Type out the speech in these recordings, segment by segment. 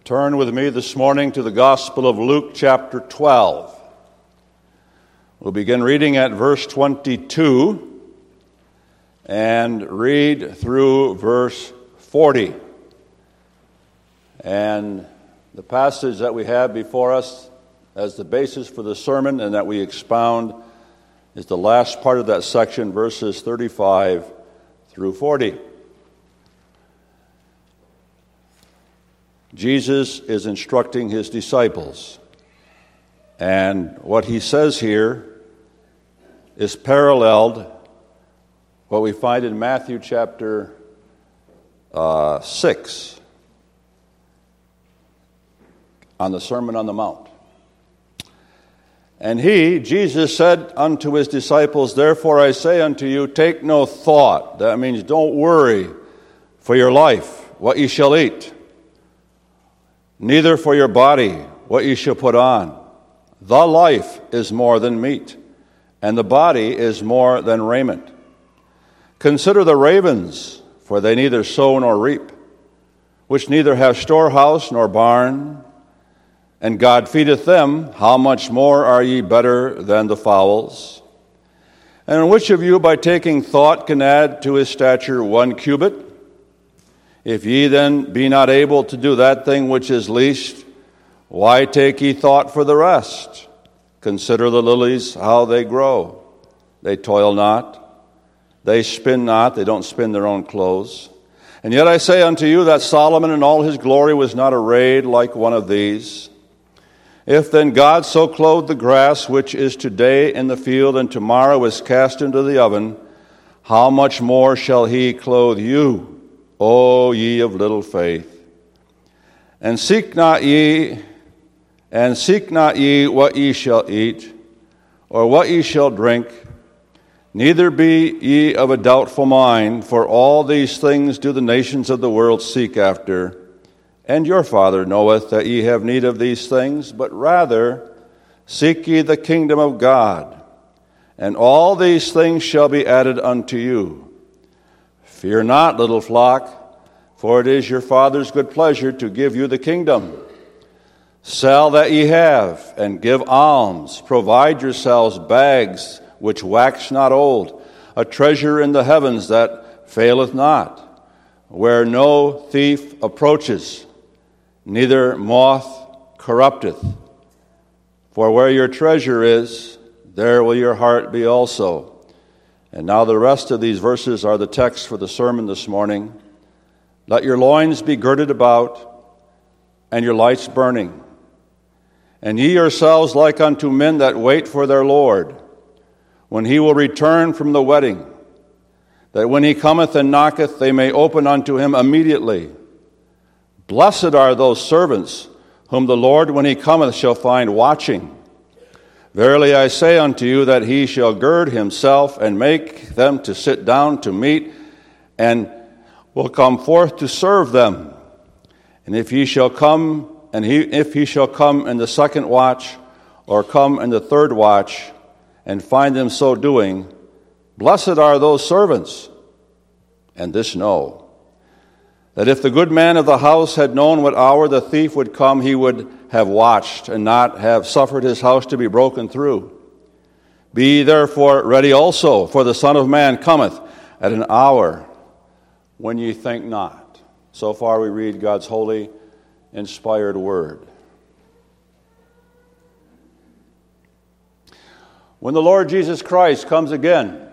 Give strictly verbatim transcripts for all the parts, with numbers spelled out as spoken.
Turn with me this morning to the Gospel of Luke, chapter twelve. We'll begin reading at verse twenty-two and read through verse forty. And the passage that we have before us as the basis for the sermon and that we expound is the last part of that section, verses thirty-five through forty. Jesus is instructing his disciples, and what he says here is paralleled what we find in Matthew chapter uh, six on the Sermon on the Mount. And he, Jesus, said unto his disciples, Therefore I say unto you, take no thought. That means don't worry for your life, what ye shall eat, neither for your body, what ye shall put on. The life is more than meat, and the body is more than raiment. Consider the ravens, for they neither sow nor reap, which neither have storehouse nor barn, and God feedeth them. How much more are ye better than the fowls? And which of you by taking thought can add to his stature one cubit? If ye then be not able to do that thing which is least, why take ye thought for the rest? Consider the lilies, how they grow. They toil not, they spin not, they don't spin their own clothes. And yet I say unto you that Solomon in all his glory was not arrayed like one of these. If then God so clothed the grass which is today in the field and tomorrow is cast into the oven, how much more shall he clothe you, O ye of little faith? And seek not ye, and seek not ye what ye shall eat, or what ye shall drink, neither be ye of a doubtful mind, for all these things do the nations of the world seek after. And your Father knoweth that ye have need of these things, but rather seek ye the kingdom of God, and all these things shall be added unto you. Fear not, little flock, for it is your Father's good pleasure to give you the kingdom. Sell that ye have, and give alms. Provide yourselves bags which wax not old, a treasure in the heavens that faileth not, where no thief approaches, neither moth corrupteth. For where your treasure is, there will your heart be also. And now the rest of these verses are the text for the sermon this morning. Let your loins be girded about, and your lights burning. And ye yourselves like unto men that wait for their Lord, when he will return from the wedding, that when he cometh and knocketh, they may open unto him immediately. Blessed are those servants whom the Lord, when he cometh, shall find watching. Verily I say unto you that he shall gird himself and make them to sit down to meat, and will come forth to serve them. And if he shall come, and he if he shall come in the second watch, or come in the third watch, and find them so doing, blessed are those servants. And this know, that if the good man of the house had known what hour the thief would come, he would have watched, and not have suffered his house to be broken through. Be therefore ready also, for the Son of Man cometh at an hour when ye think not. So far we read God's holy, inspired word. When the Lord Jesus Christ comes again,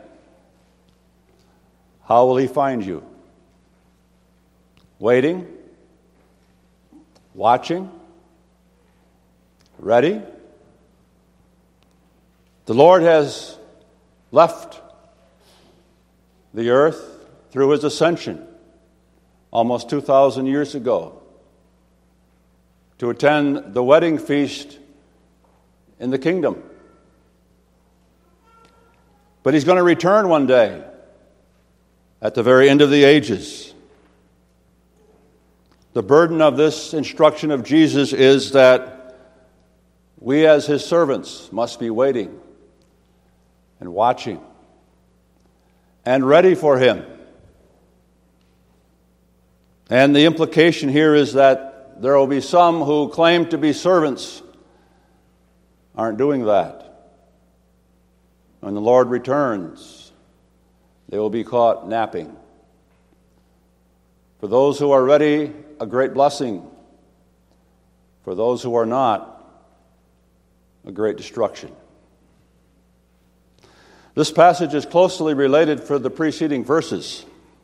how will he find you? Waiting? Watching? Ready? The Lord has left the earth through his ascension almost two thousand years ago to attend the wedding feast in the kingdom. But he's going to return one day at the very end of the ages. The burden of this instruction of Jesus is that we as his servants must be waiting and watching and ready for him. And the implication here is that there will be some who claim to be servants, aren't doing that. When the Lord returns, they will be caught napping. For those who are ready, a great blessing. For those who are not, a great destruction. This passage is closely related for the preceding verses.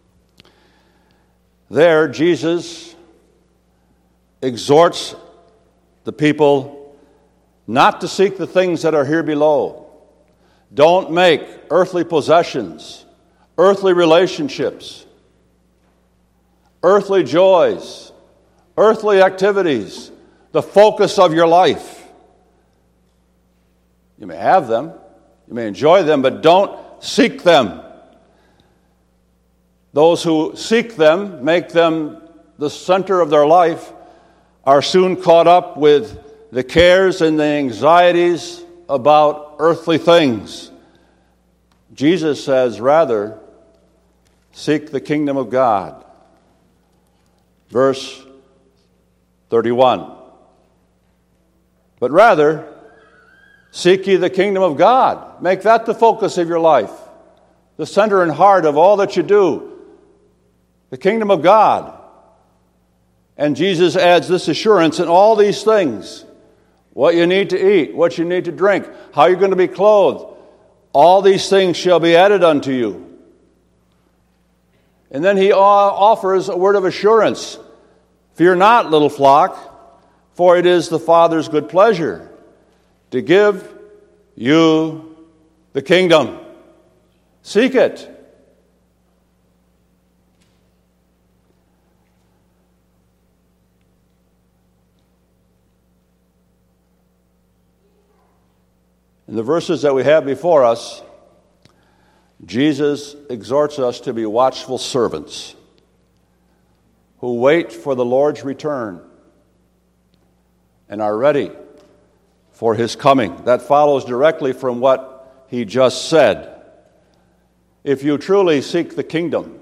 There, Jesus exhorts the people not to seek the things that are here below. Don't make earthly possessions, earthly relationships, earthly joys, earthly activities the focus of your life. You may have them, you may enjoy them, but don't seek them. Those who seek them, make them the center of their life, are soon caught up with the cares and the anxieties about earthly things. Jesus says, rather, seek the kingdom of God. Verse thirty-one. But rather, seek ye the kingdom of God. Make that the focus of your life, the center and heart of all that you do. The kingdom of God. And Jesus adds this assurance in all these things. What you need to eat, what you need to drink, how you're going to be clothed. All these things shall be added unto you. And then he offers a word of assurance. Fear not, little flock, for it is the Father's good pleasure to give you the kingdom. Seek it. In the verses that we have before us, Jesus exhorts us to be watchful servants who wait for the Lord's return and are ready for his coming. That follows directly from what he just said. If you truly seek the kingdom,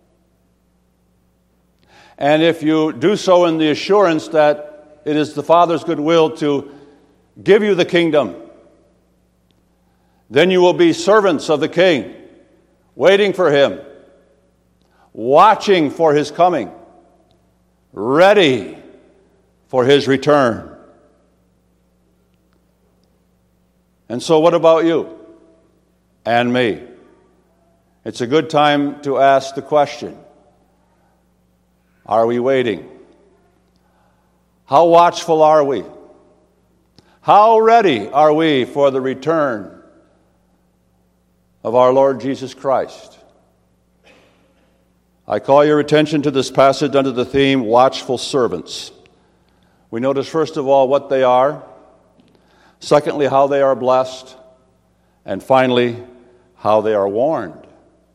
and if you do so in the assurance that it is the Father's good will to give you the kingdom, then you will be servants of the King, waiting for him, watching for his coming, ready for his return. And so what about you and me? It's a good time to ask the question, are we waiting? How watchful are we? How ready are we for the return of our Lord Jesus Christ? I call your attention to this passage under the theme, watchful servants. We notice, first of all, what they are. Secondly, how they are blessed. And finally, how they are warned.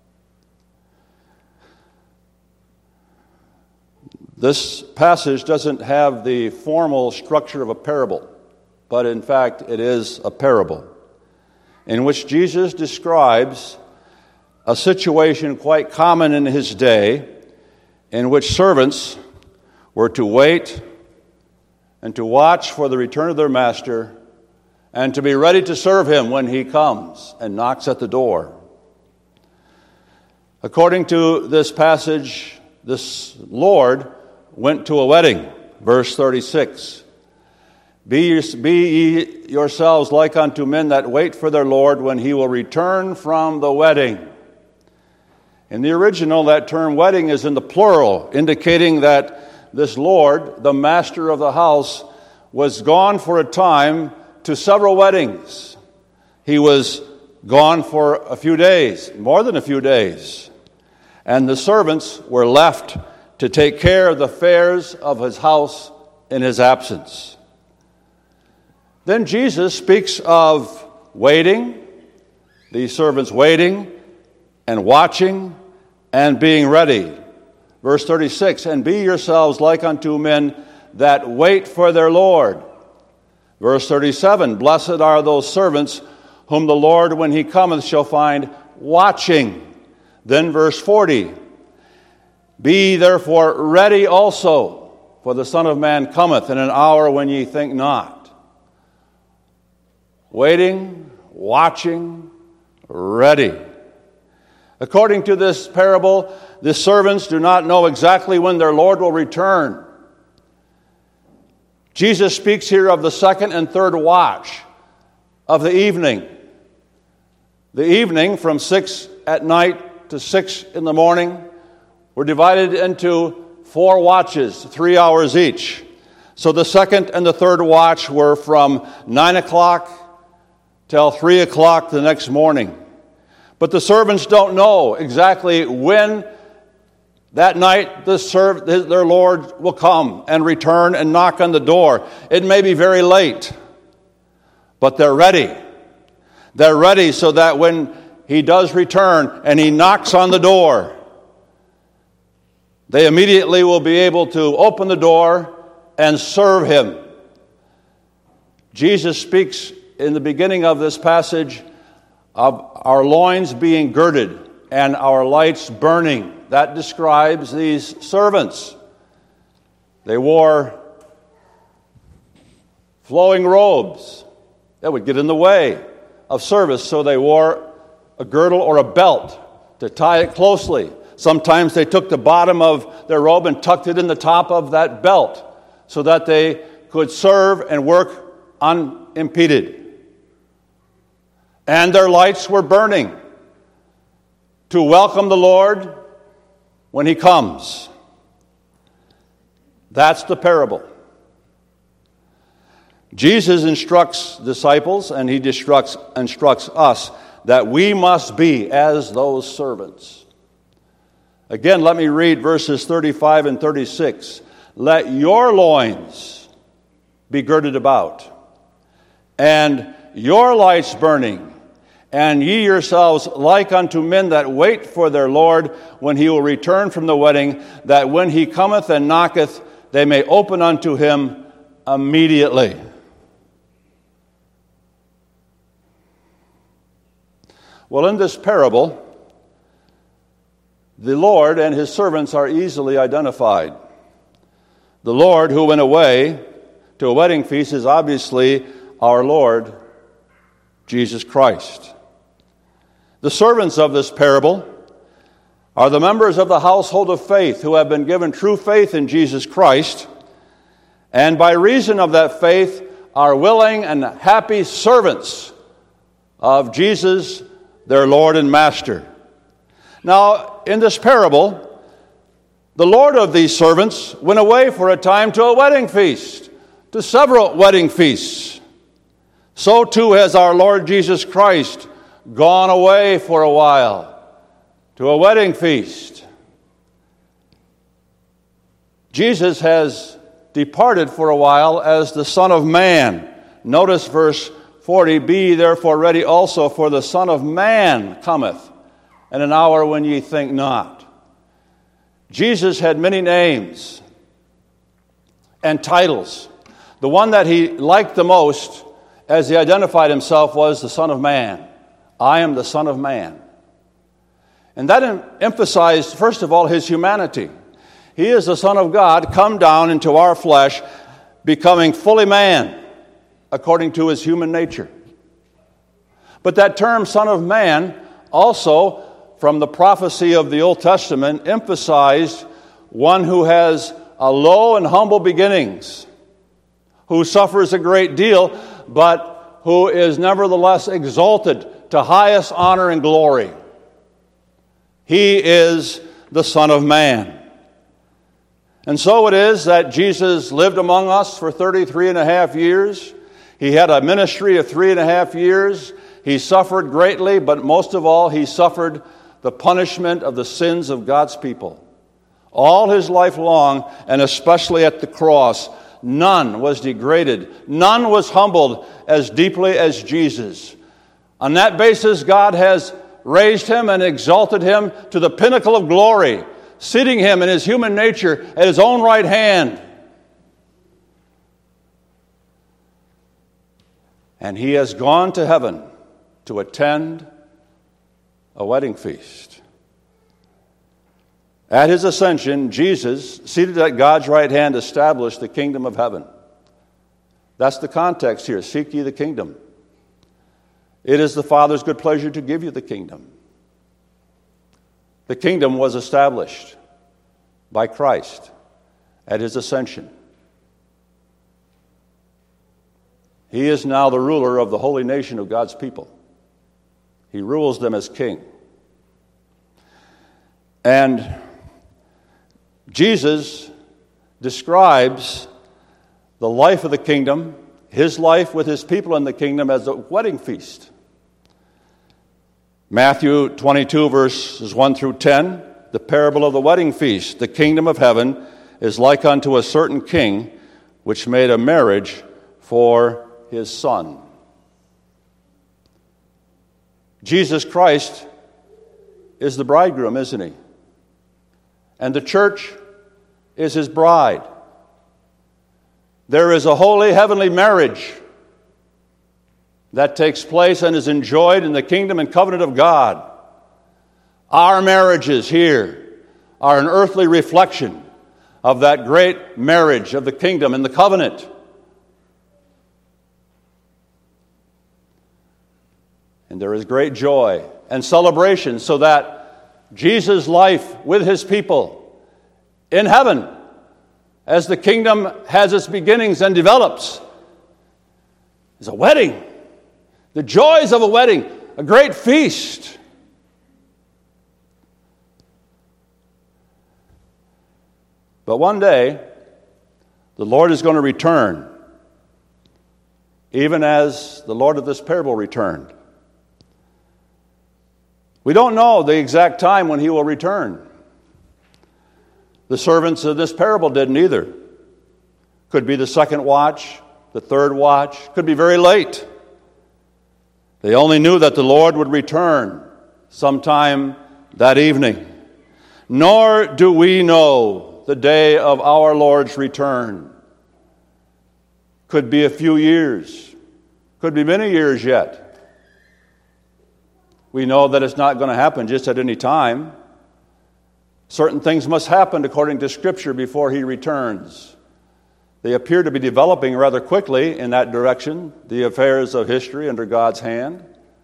This passage doesn't have the formal structure of a parable, but in fact, it is a parable in which Jesus describes a situation quite common in his day in which servants were to wait and to watch for the return of their master and to be ready to serve him when he comes and knocks at the door. According to this passage, this Lord went to a wedding, verse thirty-six. Be ye, be ye yourselves like unto men that wait for their Lord when he will return from the wedding. In the original, that term wedding is in the plural, indicating that this Lord, the master of the house, was gone for a time to several weddings. He was gone for a few days, more than a few days. And the servants were left to take care of the affairs of his house in his absence. Then Jesus speaks of waiting, the servants waiting and watching and being ready. Verse thirty-six, and be yourselves like unto men that wait for their Lord. Verse thirty-seven, blessed are those servants whom the Lord, when he cometh, shall find watching. Then verse forty, be therefore ready also, for the Son of Man cometh in an hour when ye think not. Waiting, watching, ready. According to this parable, the servants do not know exactly when their Lord will return. Jesus speaks here of the second and third watch of the evening. The evening from six at night to six in the morning were divided into four watches, three hours each. So the second and the third watch were from nine o'clock till three o'clock the next morning. But the servants don't know exactly when that night the serv- their Lord will come and return and knock on the door. It may be very late, but they're ready. They're ready so that when he does return and he knocks on the door, they immediately will be able to open the door and serve him. Jesus speaks in the beginning of this passage of our loins being girded and our lights burning. That describes these servants. They wore flowing robes that would get in the way of service, so they wore a girdle or a belt to tie it closely. Sometimes they took the bottom of their robe and tucked it in the top of that belt so that they could serve and work unimpeded. And their lights were burning to welcome the Lord when he comes. That's the parable. Jesus instructs disciples, and he instructs, instructs us that we must be as those servants. Again, let me read verses thirty-five and thirty-six. Let your loins be girded about, and your lights burning, and ye yourselves like unto men that wait for their Lord when he will return from the wedding, that when he cometh and knocketh, they may open unto him immediately. Well, in this parable, the Lord and his servants are easily identified. The Lord who went away to a wedding feast is obviously our Lord, Jesus Christ. The servants of this parable are the members of the household of faith who have been given true faith in Jesus Christ, and by reason of that faith are willing and happy servants of Jesus, their Lord and Master. Now, in this parable, the Lord of these servants went away for a time to a wedding feast, to several wedding feasts. So too has our Lord Jesus Christ gone away for a while to a wedding feast. Jesus has departed for a while as the Son of Man. Notice verse forty, be therefore ready also, for the Son of Man cometh in an hour when ye think not. Jesus had many names and titles. The one that he liked the most as he identified himself was the Son of Man. I am the Son of Man. And that em- emphasized, first of all, his humanity. He is the Son of God, come down into our flesh, becoming fully man, according to his human nature. But that term, Son of Man, also, from the prophecy of the Old Testament, emphasized one who has a low and humble beginnings, who suffers a great deal, but who is nevertheless exalted to highest honor and glory. He is the Son of Man. And so it is that Jesus lived among us for thirty-three and a half years. He had a ministry of three and a half years. He suffered greatly, but most of all, he suffered the punishment of the sins of God's people. All his life long, and especially at the cross, none was degraded. None was humbled as deeply as Jesus. On that basis, God has raised him and exalted him to the pinnacle of glory, seating him in his human nature at his own right hand. And he has gone to heaven to attend a wedding feast. At his ascension, Jesus, seated at God's right hand, established the kingdom of heaven. That's the context here. Seek ye the kingdom. It is the Father's good pleasure to give you the kingdom. The kingdom was established by Christ at his ascension. He is now the ruler of the holy nation of God's people. He rules them as king. And Jesus describes the life of the kingdom, his life with his people in the kingdom, as a wedding feast. Matthew twenty-two, verses one through ten, the parable of the wedding feast. The kingdom of heaven is like unto a certain king, which made a marriage for his son. Jesus Christ is the bridegroom, isn't he? And the church is his bride. There is a holy heavenly marriage that takes place and is enjoyed in the kingdom and covenant of God. Our marriages here are an earthly reflection of that great marriage of the kingdom and the covenant. And there is great joy and celebration, so that Jesus' life with his people in heaven, as the kingdom has its beginnings and develops, is a wedding. The joys of a wedding, a great feast. But one day, the Lord is going to return, even as the Lord of this parable returned. We don't know the exact time when he will return. The servants of this parable didn't either. Could be the second watch, the third watch, could be very late. They only knew that the Lord would return sometime that evening. Nor do we know the day of our Lord's return. Could be a few years, could be many years yet. We know that it's not going to happen just at any time. Certain things must happen according to Scripture before he returns. They appear to be developing rather quickly in that direction, the affairs of history under God's hand.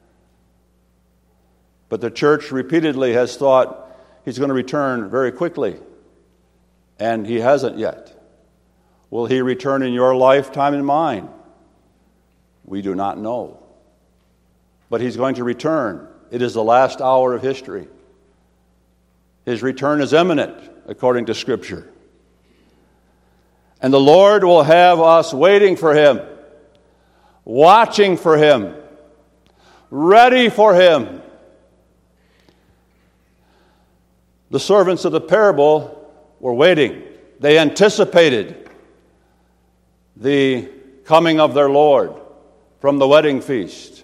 But the church repeatedly has thought he's going to return very quickly, and he hasn't yet. Will he return in your lifetime and mine? We do not know. But he's going to return. It is the last hour of history. His return is imminent, according to Scripture. And the Lord will have us waiting for him, watching for him, ready for him. The servants of the parable were waiting. They anticipated the coming of their Lord from the wedding feast.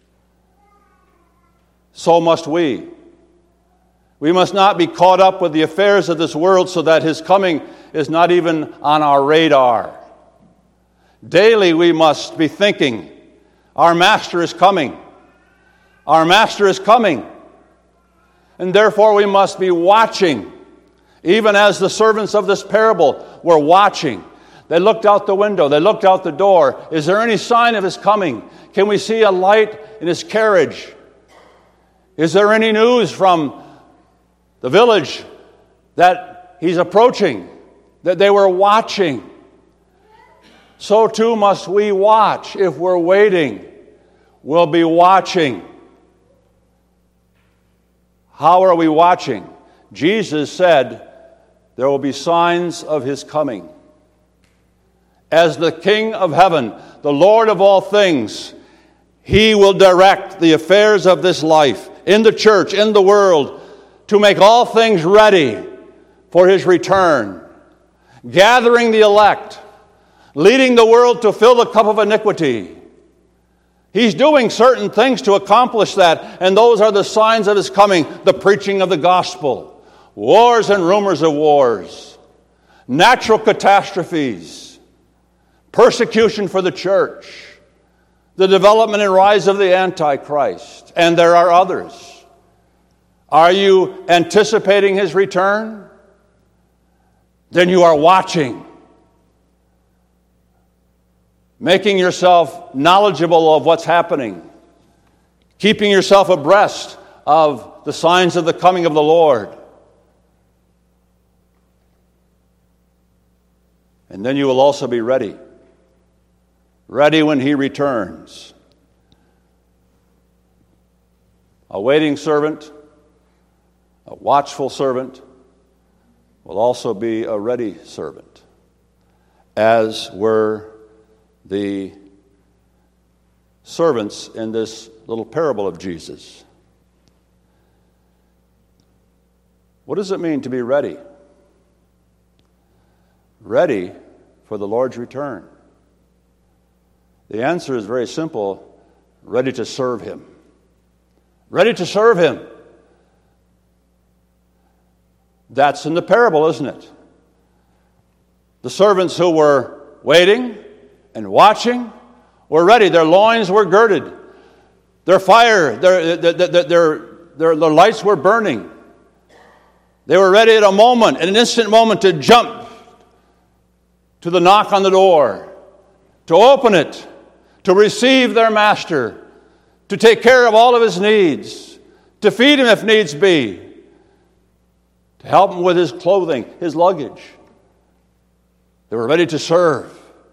So must we. We must not be caught up with the affairs of this world so that his coming is not even on our radar. Daily we must be thinking, our Master is coming. Our Master is coming. And therefore we must be watching, even as the servants of this parable were watching. They looked out the window. They looked out the door. Is there any sign of his coming? Can we see a light in his carriage? Is there any news from the village that he's approaching, that they were watching? So too must we watch. If we're waiting, we'll be watching. How are we watching? Jesus said there will be signs of his coming. As the King of heaven, the Lord of all things, he will direct the affairs of this life in the church, in the world, to make all things ready for his return, gathering the elect, leading the world to fill the cup of iniquity. He's doing certain things to accomplish that, and those are the signs of his coming: the preaching of the gospel, wars and rumors of wars, natural catastrophes, persecution for the church, the development and rise of the Antichrist, and there are others. Are you anticipating his return? then you are watching, making yourself knowledgeable of what's happening, keeping yourself abreast of the signs of the coming of the Lord. And then you will also be ready, ready when He returns. A waiting servant, a watchful servant, will also be a ready servant, as were the servants in this little parable of Jesus. What does it mean to be ready? Ready for the Lord's return. The answer is very simple: ready to serve Him. Ready to serve Him. That's in the parable, isn't it? The servants who were waiting and watching were ready. Their loins were girded. Their fire, their, their, their, their, their, their lights were burning. They were ready at a moment, at an instant moment, to jump to the knock on the door, to open it, to receive their master, to take care of all of his needs, to feed him if needs be, to help him with his clothing, his luggage. They were ready to serve.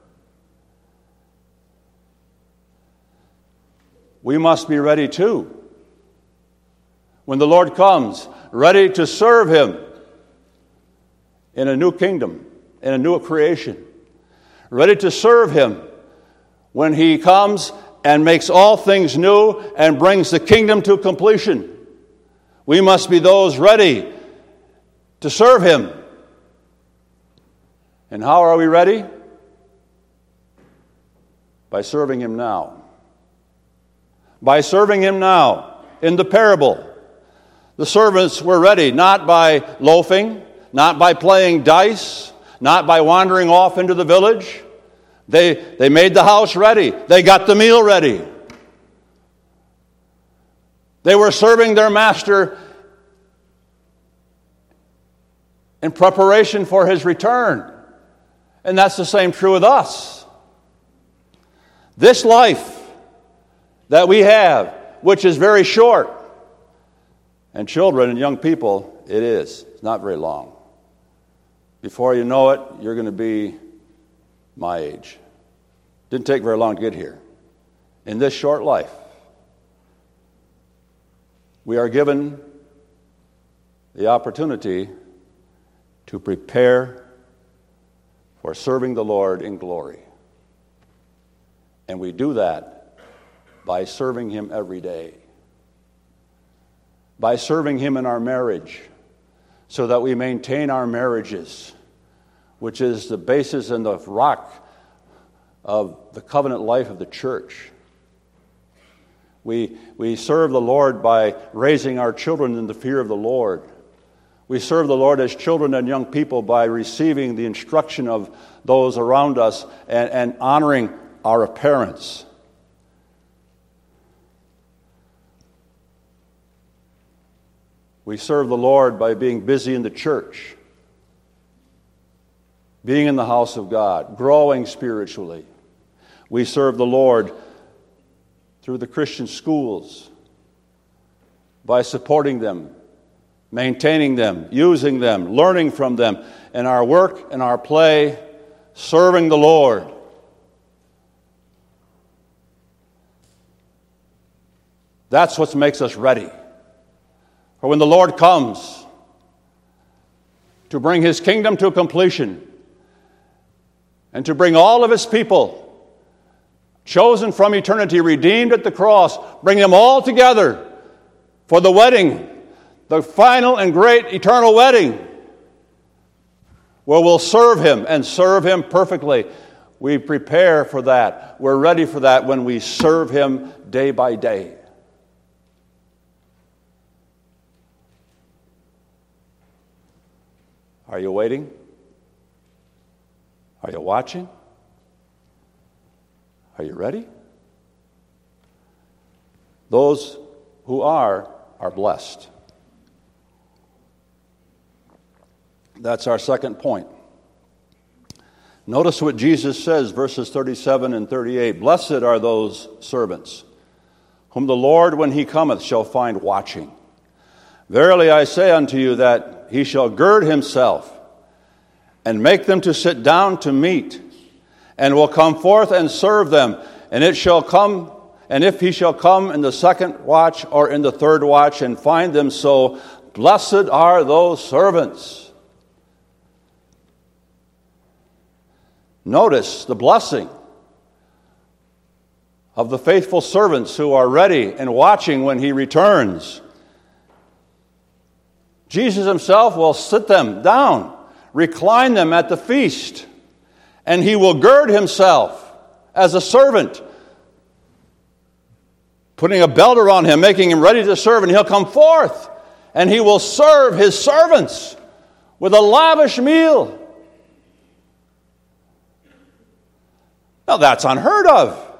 We must be ready too. When the Lord comes, ready to serve Him in a new kingdom, in a new creation. Ready to serve Him when He comes and makes all things new and brings the kingdom to completion. We must be those ready to serve Him. And how are we ready? By serving Him now. By serving Him now. In the parable, the servants were ready, not by loafing, not by playing dice, not by wandering off into the village. They, they made the house ready. They got the meal ready. They were serving their master in preparation for his return. And that's the same true with us. This life that we have, which is very short, and children and young people, it is. It's not very long. Before you know it, you're going to be my age. Didn't take very long to get here. In this short life, we are given the opportunity to prepare for serving the Lord in glory. And we do that by serving Him every day. By serving Him in our marriage, so that we maintain our marriages, which is the basis and the rock of the covenant life of the church. We, we serve the Lord by raising our children in the fear of the Lord. We serve the Lord as children and young people by receiving the instruction of those around us and, and honoring our parents. We serve the Lord by being busy in the church, being in the house of God, growing spiritually. We serve the Lord through the Christian schools, by supporting them, maintaining them, using them, learning from them, in our work and our play, serving the Lord. That's what makes us ready. For when the Lord comes to bring His kingdom to completion and to bring all of His people, chosen from eternity, redeemed at the cross, bring them all together for the wedding, the final and great eternal wedding, where we'll serve Him and serve Him perfectly. We prepare for that. We're ready for that when we serve Him day by day. Are you waiting? Are you watching? Are you ready? Those who are, are blessed. That's our second point. Notice what Jesus says, verses thirty-seven and thirty-eight. Blessed are those servants, whom the Lord, when he cometh, shall find watching. Verily I say unto you that he shall gird himself, and make them to sit down to meat, and will come forth and serve them. And it shall come, and if he shall come in the second watch or in the third watch, and find them so, blessed are those servants. Notice the blessing of the faithful servants who are ready and watching when he returns. Jesus himself will sit them down, recline them at the feast, and he will gird himself as a servant, putting a belt around him, making him ready to serve, and he'll come forth, and he will serve his servants with a lavish meal. Now that's unheard of.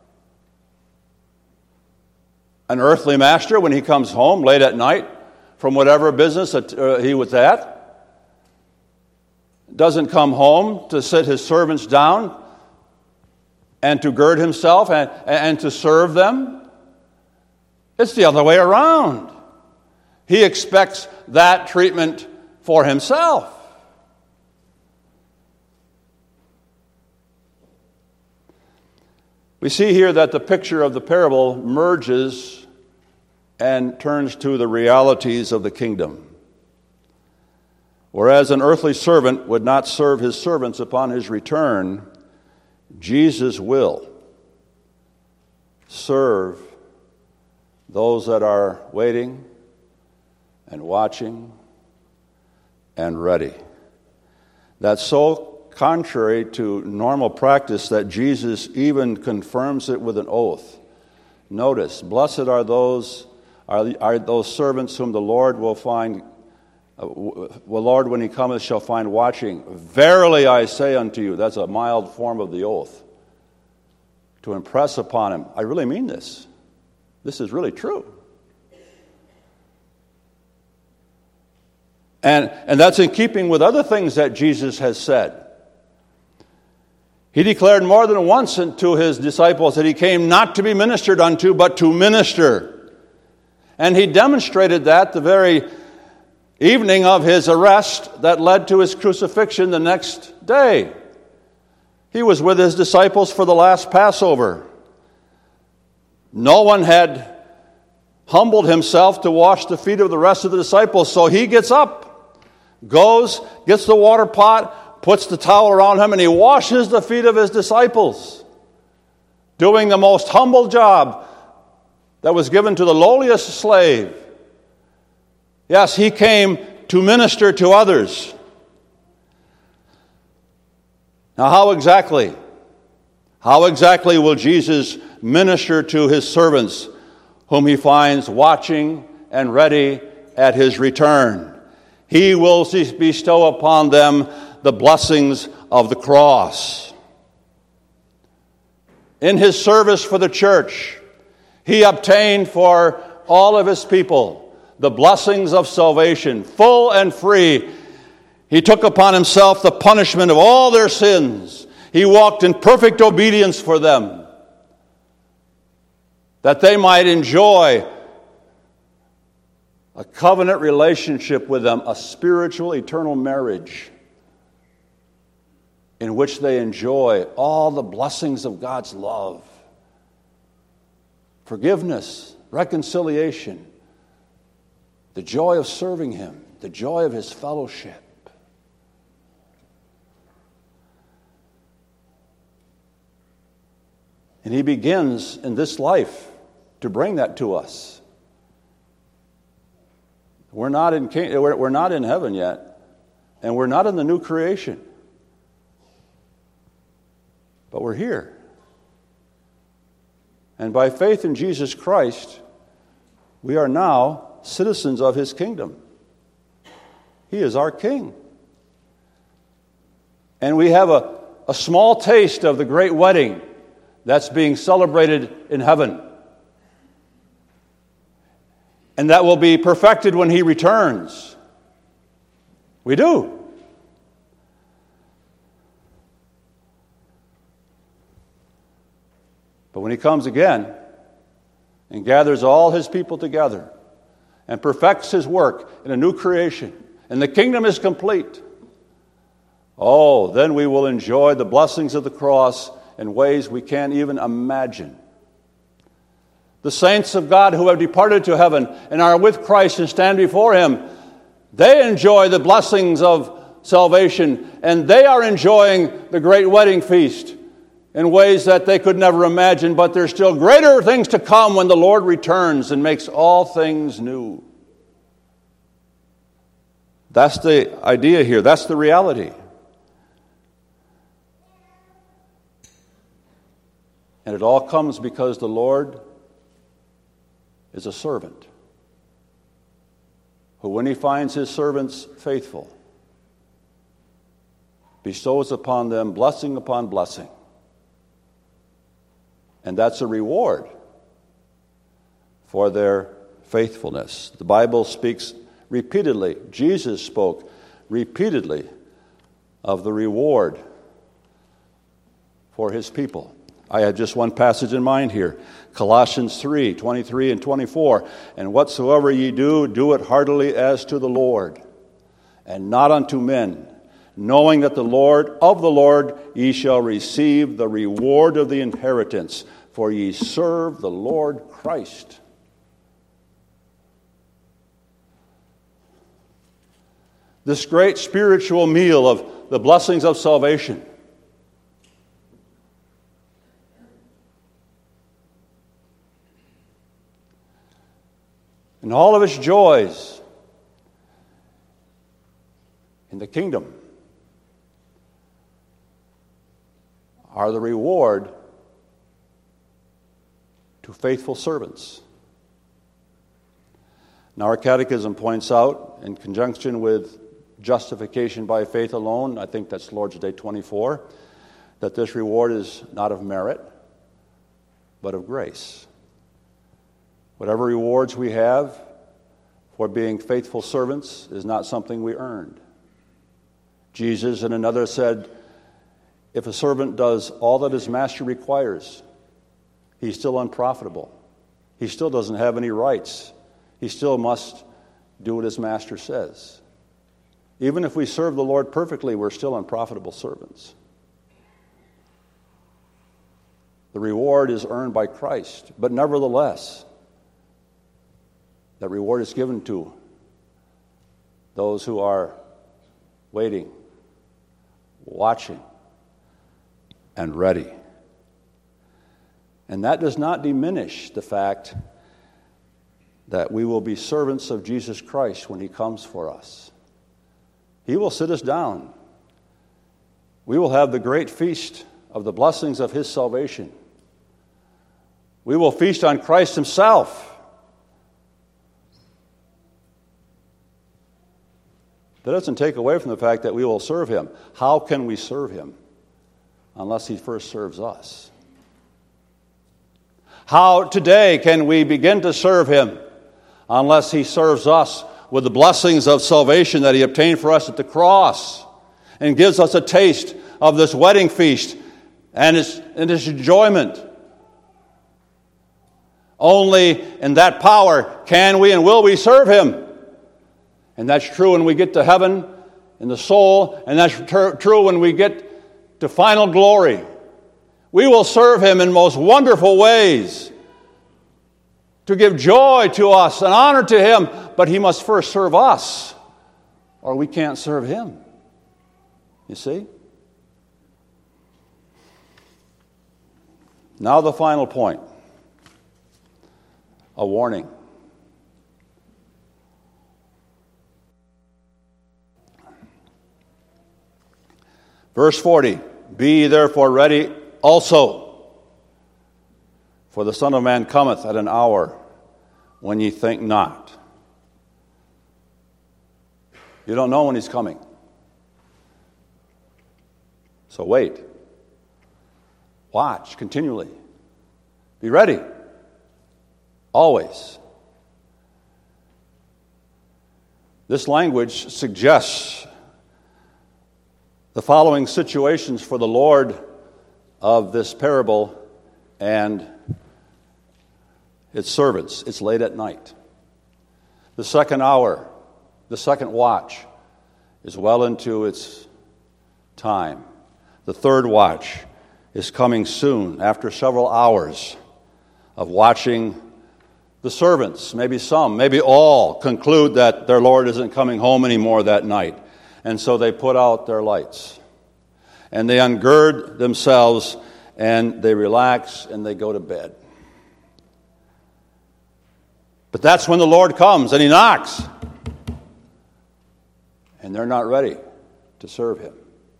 An earthly master, when he comes home late at night from whatever business that, uh, he was at, doesn't come home to sit his servants down and to gird himself and, and to serve them. It's the other way around. He expects that treatment for himself. We see here that the picture of the parable merges and turns to the realities of the kingdom. Whereas an earthly servant would not serve his servants upon his return, Jesus will serve those that are waiting and watching and ready. That's so contrary to normal practice that Jesus even confirms it with an oath. Notice, blessed are those are, are those servants whom the Lord will find, uh, the Lord when he cometh shall find watching. Verily I say unto you, that's a mild form of the oath, to impress upon him, I really mean this. This is really true. And, and that's in keeping with other things that Jesus has said. He declared more than once to his disciples that he came not to be ministered unto, but to minister. And he demonstrated that the very evening of his arrest that led to his crucifixion the next day. He was with his disciples for the last Passover. No one had humbled himself to wash the feet of the rest of the disciples, so he gets up, goes, gets the water pot, puts the towel around him, and he washes the feet of his disciples, doing the most humble job that was given to the lowliest slave. Yes, he came to minister to others. Now, how exactly? How exactly will Jesus minister to his servants, whom he finds watching and ready at his return? He will bestow upon them the blessings of the cross. In his service for the church, he obtained for all of his people the blessings of salvation, full and free. He took upon himself the punishment of all their sins. He walked in perfect obedience for them, that they might enjoy a covenant relationship with them, a spiritual, eternal marriage in which they enjoy all the blessings of God's love, forgiveness, reconciliation, the joy of serving him, the joy of his fellowship. And he begins in this life to bring that to us. We're not in we're not in heaven yet, and we're not in the new creation. But we're here. And by faith in Jesus Christ, we are now citizens of his kingdom. He is our king. And we have a, a small taste of the great wedding that's being celebrated in heaven. And that will be perfected when he returns. We do. But when he comes again and gathers all his people together and perfects his work in a new creation, and the kingdom is complete, oh, then we will enjoy the blessings of the cross in ways we can't even imagine. The saints of God who have departed to heaven and are with Christ and stand before him, they enjoy the blessings of salvation, and they are enjoying the great wedding feast in ways that they could never imagine, but there's still greater things to come when the Lord returns and makes all things new. That's the idea here. That's the reality. And it all comes because the Lord is a servant who, when he finds his servants faithful, bestows upon them blessing upon blessing. And that's a reward for their faithfulness. The Bible speaks repeatedly, Jesus spoke repeatedly of the reward for his people. I have just one passage in mind here. Colossians three, twenty-three and twenty-four. And whatsoever ye do, do it heartily as to the Lord, and not unto men, knowing that the Lord of the Lord ye shall receive the reward of the inheritance, for ye serve the Lord Christ. This great spiritual meal of the blessings of salvation, and all of its joys in the kingdom are the reward to faithful servants. Now, our catechism points out, in conjunction with justification by faith alone, I think that's Lord's Day twenty-four, that this reward is not of merit, but of grace. Whatever rewards we have for being faithful servants is not something we earned. Jesus and another said, if a servant does all that his master requires, he's still unprofitable. He still doesn't have any rights. He still must do what his master says. Even if we serve the Lord perfectly, we're still unprofitable servants. The reward is earned by Christ, but nevertheless, that reward is given to those who are waiting, watching, and ready. And that does not diminish the fact that we will be servants of Jesus Christ when he comes for us. He will sit us down. We will have the great feast of the blessings of his salvation. We will feast on Christ himself. That doesn't take away from the fact that we will serve him. How can we serve him unless he first serves us? How today can we begin to serve him unless he serves us with the blessings of salvation that he obtained for us at the cross and gives us a taste of this wedding feast and its, and its enjoyment? Only in that power can we and will we serve him. And that's true when we get to heaven in the soul, and that's ter- true when we get to final glory. We will serve him in most wonderful ways to give joy to us and honor to him, but he must first serve us, or we can't serve him. You see? Now the final point. A warning. Verse forty, be ye therefore ready also, for the Son of Man cometh at an hour when ye think not. You don't know when he's coming. So wait. Watch continually. Be ready. Always. This language suggests the following situations for the Lord of this parable and its servants. It's late at night. The second hour, the second watch, is well into its time. The third watch is coming soon, after several hours of watching the servants, maybe some, maybe all, conclude that their Lord isn't coming home anymore that night. And so they put out their lights. And they ungird themselves, and they relax, and they go to bed. But that's when the Lord comes, and He knocks. And they're not ready to serve Him.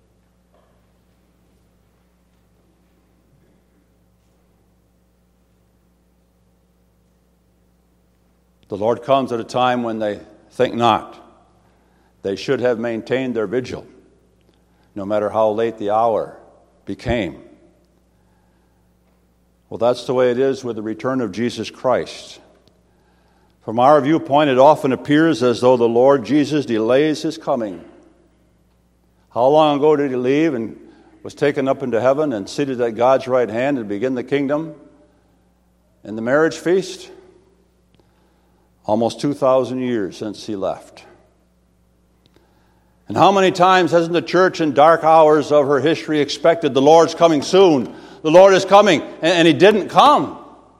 The Lord comes at a time when they think not. They should have maintained their vigil, no matter how late the hour became. Well, that's the way it is with the return of Jesus Christ. From our viewpoint, it often appears as though the Lord Jesus delays His coming. How long ago did He leave and was taken up into heaven and seated at God's right hand and begin the kingdom and the marriage feast? Almost two thousand years since He left. And how many times hasn't the church in dark hours of her history expected the Lord's coming soon? The Lord is coming, and, and He didn't come.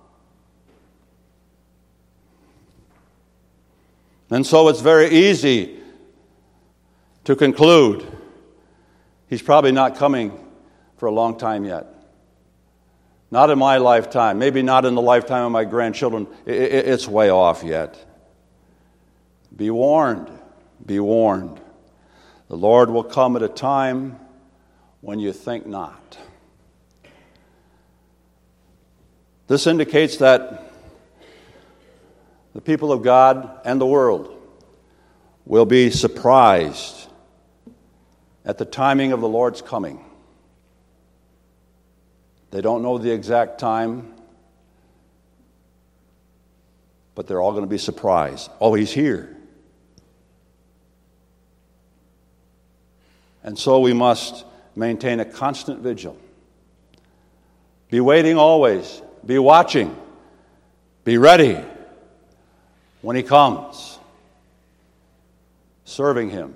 And so it's very easy to conclude He's probably not coming for a long time yet. Not in my lifetime, maybe not in the lifetime of my grandchildren. It's way off yet. Be warned, be warned. The Lord will come at a time when you think not. This indicates that the people of God and the world will be surprised at the timing of the Lord's coming. They don't know the exact time, but they're all going to be surprised. Oh, He's here. And so we must maintain a constant vigil. Be waiting always. Be watching. Be ready when He comes. Serving Him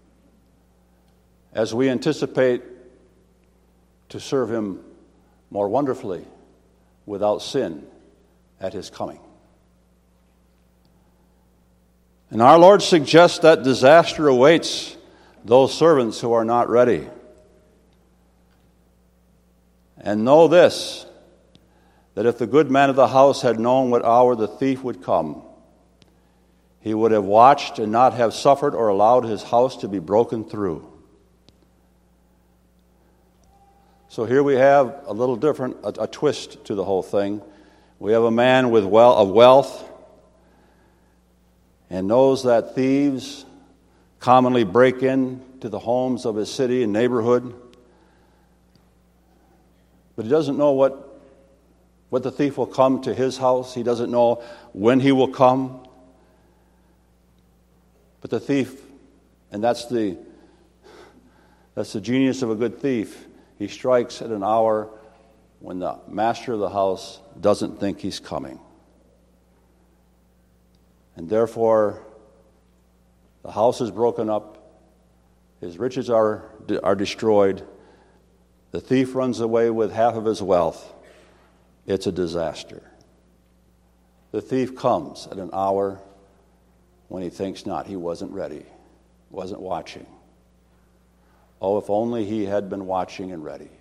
as we anticipate to serve Him more wonderfully, without sin, at His coming. And our Lord suggests that disaster awaits those servants who are not ready. And know this, that if the good man of the house had known what hour the thief would come, he would have watched and not have suffered or allowed his house to be broken through. So here we have a little different, a, a twist to the whole thing. We have a man with well, of wealth and knows that thieves commonly break into the homes of his city and neighborhood. But he doesn't know what, what the thief will come to his house. He doesn't know when he will come. But the thief, and that's the, that's the genius of a good thief, he strikes at an hour when the master of the house doesn't think he's coming. And therefore, the house is broken up, his riches are, are destroyed, the thief runs away with half of his wealth. It's a disaster. The thief comes at an hour when he thinks not. He wasn't ready, wasn't watching. Oh, if only he had been watching and ready.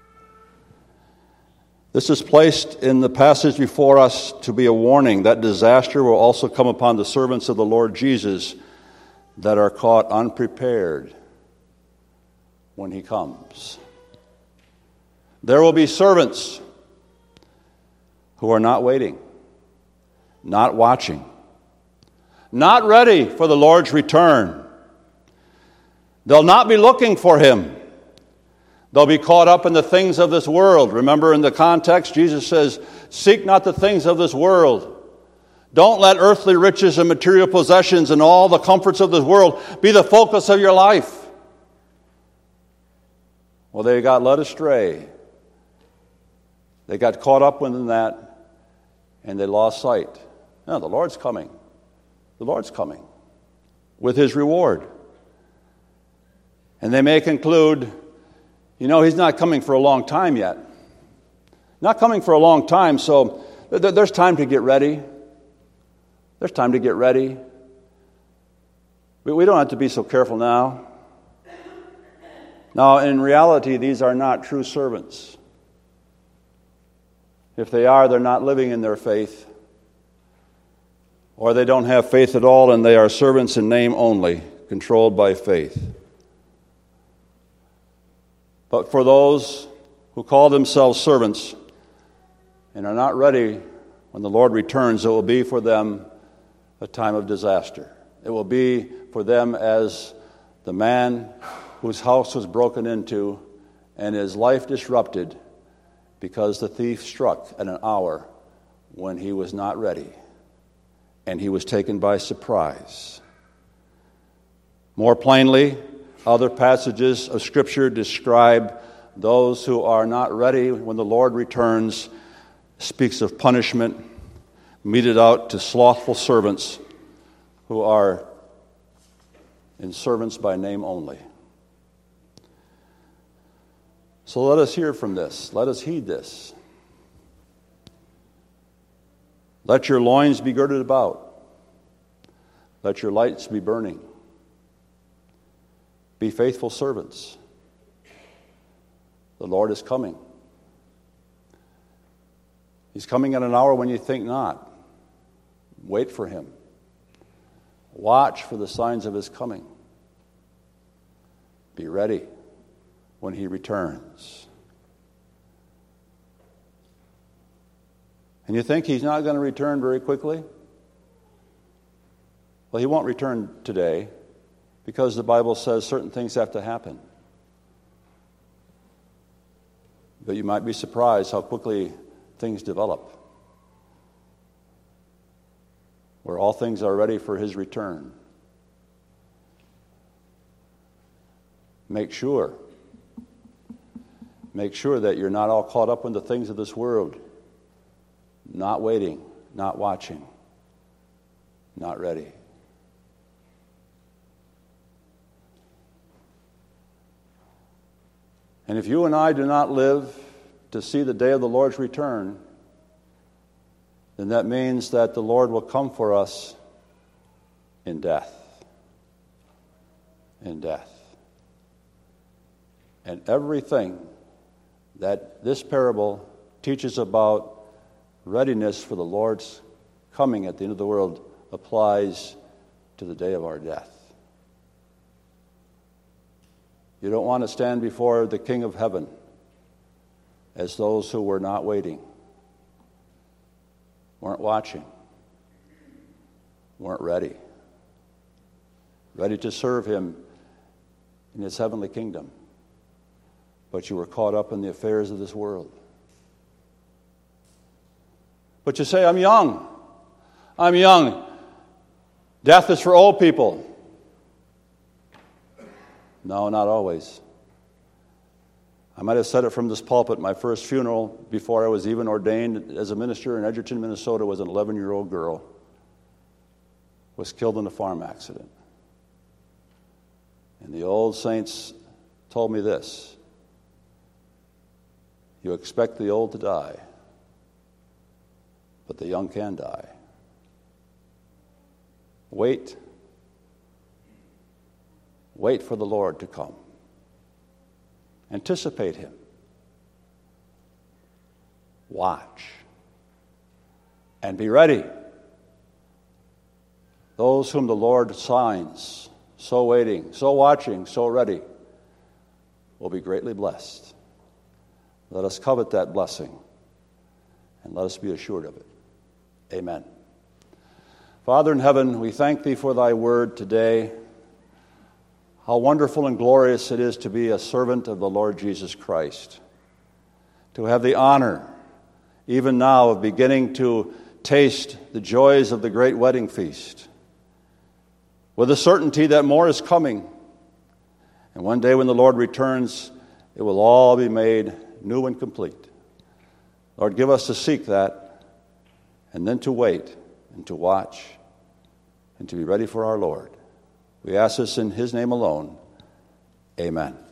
This is placed in the passage before us to be a warning that disaster will also come upon the servants of the Lord Jesus that are caught unprepared when He comes. There will be servants who are not waiting, not watching, not ready for the Lord's return. They'll not be looking for Him. They'll be caught up in the things of this world. Remember in the context, Jesus says, seek not the things of this world. Don't let earthly riches and material possessions and all the comforts of this world be the focus of your life. Well, they got led astray They got caught up in that, and they lost sight. No, the Lord's coming. The Lord's coming with his reward. And they may conclude, you know, he's not coming for a long time yet. Not coming for a long time, so th- there's time to get ready. There's time to get ready. But we don't have to be so careful now. Now, in reality, these are not true servants. If they are, they're not living in their faith. Or they don't have faith at all, and they are servants in name only, controlled by faith. But for those who call themselves servants and are not ready when the Lord returns, it will be for them a time of disaster. It will be for them as the man whose house was broken into and his life disrupted because the thief struck at an hour when he was not ready and he was taken by surprise. More plainly, other passages of Scripture describe those who are not ready when the Lord returns, speaks of punishment meted out to slothful servants who are in servants by name only. So let us hear from this. Let us heed this. Let your loins be girded about. Let your lights be burning. Be faithful servants. The Lord is coming. He's coming at an hour when you think not. Wait for him. Watch for the signs of his coming. Be ready when he returns. And you think he's not going to return very quickly? Well, he won't return today because the Bible says certain things have to happen. But you might be surprised how quickly things develop, where all things are ready for his return. Make sure, make sure that you're not all caught up in the things of this world, not waiting, not watching, not ready. And if you and I do not live to see the day of the Lord's return, then that means that the Lord will come for us in death. In death. And everything that this parable teaches about readiness for the Lord's coming at the end of the world applies to the day of our death. You don't want to stand before the King of Heaven as those who were not waiting, weren't watching, weren't ready, ready to serve him in his heavenly kingdom, but you were caught up in the affairs of this world. But you say, I'm young. I'm young. Death is for old people. No, not always. I might have said it from this pulpit. My first funeral before I was even ordained as a minister in Edgerton, Minnesota, was an eleven-year-old girl was killed in a farm accident. And the old saints told me this: you expect the old to die, but the young can die. Wait. Wait for the Lord to come. Anticipate him. Watch. And be ready. Those whom the Lord assigns, so waiting, so watching, so ready, will be greatly blessed. Let us covet that blessing, and let us be assured of it. Amen. Father in heaven, we thank thee for thy word today. How wonderful and glorious it is to be a servant of the Lord Jesus Christ, to have the honor, even now, of beginning to taste the joys of the great wedding feast, with the certainty that more is coming. And one day when the Lord returns, it will all be made new and complete. Lord, give us to seek that, and then to wait, and to watch, and to be ready for our Lord. We ask this in his name alone. Amen.